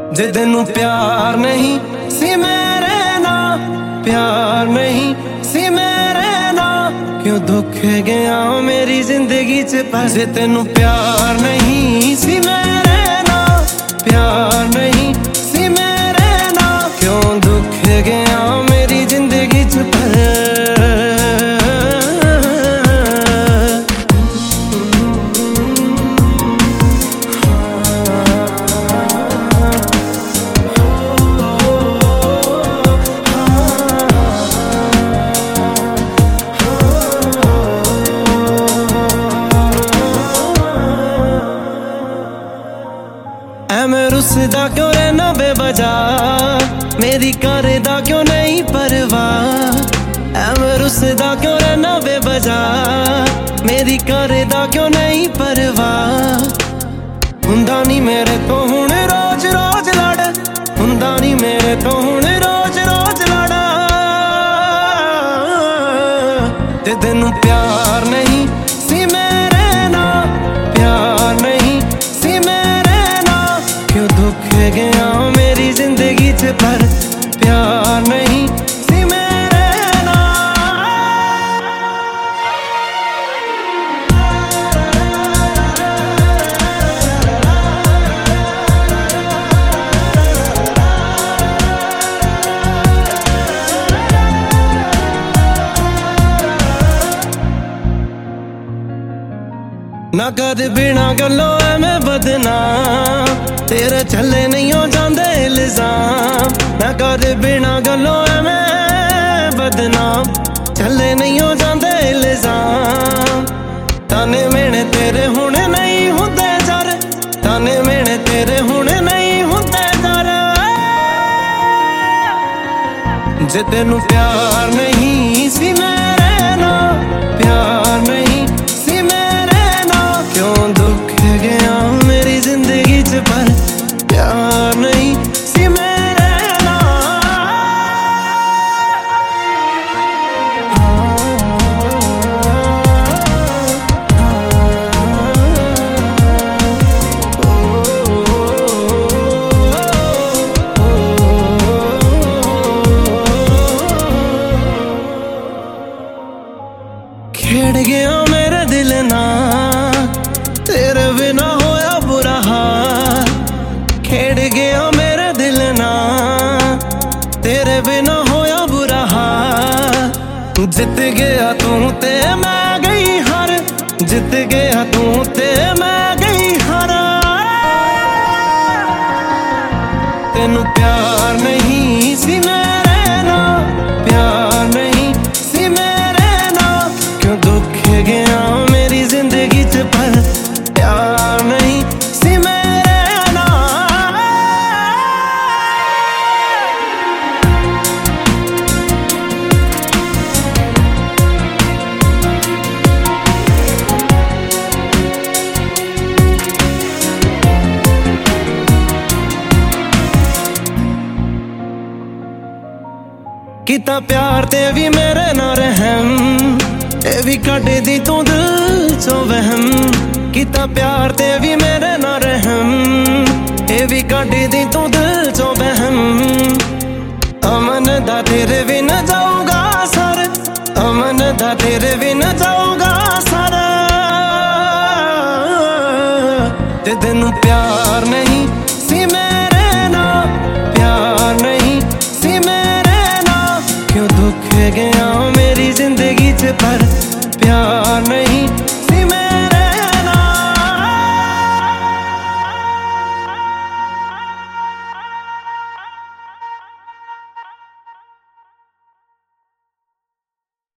जे तेनू प्यार नहीं सी मेरे ना, प्यार नहीं सी मेरे ना, क्यों दुख गया मेरी जिंदगी च पर। जे तेनू प्यार नहीं सी मेरे ना, प्यार नहीं सी मेरे ना, क्यों दुख गया मेरी जिंदगी च पर। मैं रुसदा क्यों रहना बेवजह, मेरी करदा क्यों नहीं परवाह। मैं रुसदा क्यों रहना बेवजह, मेरी करदा क्यों नहीं परवाह। हुंदा नहीं मेरे तो हुण रोज रोज लड़, हुंदा नहीं मेरे तो हुण रोज रोज लड़ा। ते तेनू प्यार नहीं सी मेरे ना, प्यार नहीं सी मेरे ना, क्यों दुख गया मेरी जिंदगी च पर। प्यार नहीं सी मेरे ना। ना कर बिना गल्लों मैं बदना, तेरे चले नहीं हो जाते इल्जाम। ना कर बिना गल्लों मैं बदनाम, चले नहीं हो जाते इल्जाम। ताने मेने तेरे हुणे नहीं होंदे जर, ताने मेने तेरे हुणे नहीं होंदे जर। जे तेनू प्यार नहीं सी मेरे ना, प्यार नहीं सी मेरे ना, क्यों दुख गया मेरी जिंदगी च पर। प्यार नहीं सी मेरे ना। खेड़ गया मेरा दिल ना, तेरे बिना होया बुरा हाल। खेड़ गया मेरा दिल ना, तेरे बिना होया बुरा हाल। जित गया तू ते मैं गई हार, जित गया तू ते मैं गई हार। तेनू प्यार नहीं सी मेरे ना, प्यार नहीं सी मेरे ना, क्यों दुख गया मेरी जिंदगी च पर। प्यार नहीं सी मेरे ना। किता प्यार ते भी मेरे ना रहम, ए भी कट दी तू दिल चो वहम। किता प्यार ते भी मेरे ना रहम, ए भी कट दी तू दिल चो वहम। अमन दा तेरे बिन जाऊगा सर, अमन दा तेरे बिन जाऊगा सर। ते तेनू प्यार